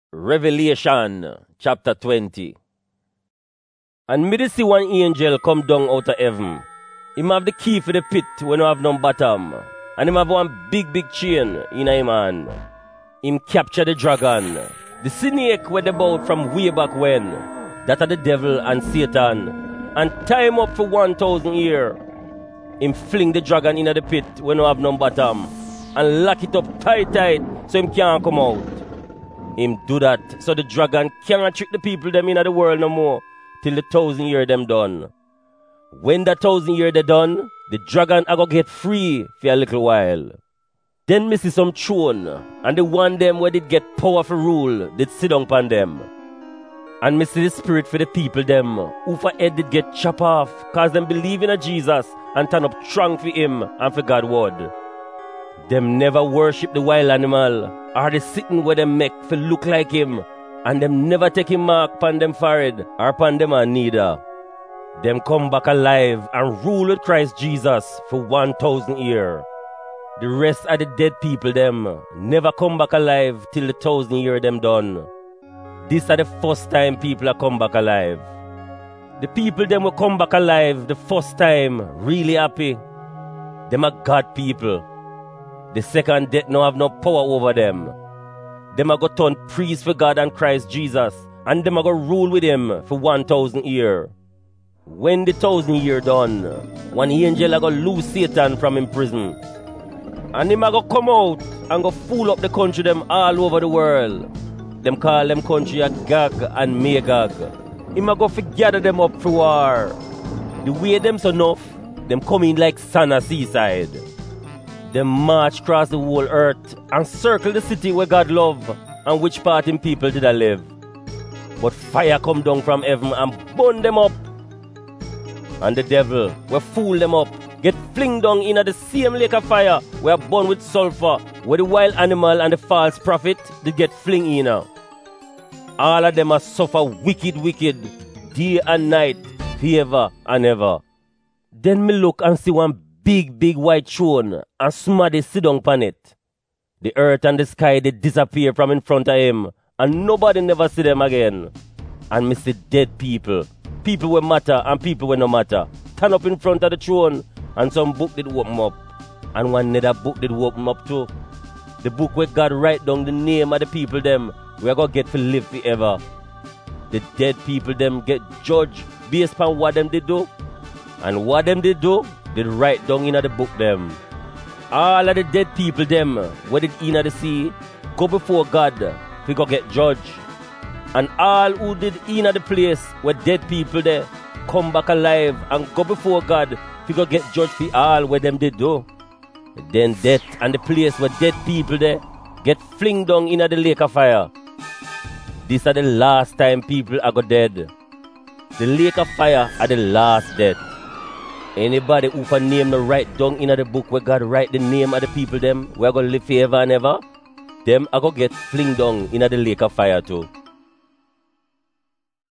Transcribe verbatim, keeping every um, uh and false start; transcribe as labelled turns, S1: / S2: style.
S1: Revelation chapter twenty. And me dey see one angel come down out of heaven. Him have the key for the pit when no have no bottom. And him have one big big chain in him hand. Him capture the dragon, the snake where they bowed from way back when. That are the devil and Satan. And tie him up for one thousand years. Him fling the dragon in the pit when no have no bottom. And lock it up tight tight so him can't come out. Him do that so the dragon cannot trick the people them in the world no more till the thousand year them done. When the thousand year they done, the dragon a go get free for a little while. Then me see some throne, and the one them where did get power for rule did sit down upon them. And me see the spirit for the people them who for head did get chop off cause them believe in a Jesus and turn up strong for him and for God word. Them never worship the wild animal, or the sitting where them make for look like him, and them never take him mark pon them forehead or pon them hand neither. Them come back alive and rule with Christ Jesus for one thousand year. The rest of the dead people them never come back alive till the thousand year them done. This are the first time people are come back alive. The people them will come back alive the first time really happy. Them are God people. The second death no have no power over them. Them are go turn priest for God and Christ Jesus, and them are go rule with him for one thousand year. When the thousand year done, one angel are go loose Satan from him prison, and him are go come out and go fool up the country them all over the world. Them call them country a Gog and Magog. Him are go fi gather them up for war. The way them so enough, them come in like sun a seaside. Them march across the whole earth and circle the city where God love and which part in people did I live. But fire come down from heaven and burn them up. And the devil, where fool them up, get fling down in the same lake of fire where burn with sulfur, where the wild animal and the false prophet did get fling in. All of them are suffer wicked, wicked, day and night, forever and ever. Then me look and see one big, big white throne, and somebody sit down upon it. The earth and the sky, they disappear from in front of him, and nobody never see them again. And me see dead people, people will matter and people will no matter, stand up in front of the throne, and some book did open up. And one another book did open up too. The book where God write down the name of the people them, we are going to get to live forever. The dead people them get judged based upon what them did do, and what them did do, they write down in the book them. All of the dead people them, where did in the sea, go before God, we go get judged. And all who did in the place where dead people there, come back alive and go before God, we go get judged for all where them did do. Then death and the place where dead people there, get fling down in the lake of fire. These are the last time people are go dead. The lake of fire are the last death. Anybody who can name the write down in the book where God write the name of the people them, we're going to live forever and ever, them are going to get fling down in the lake of fire too.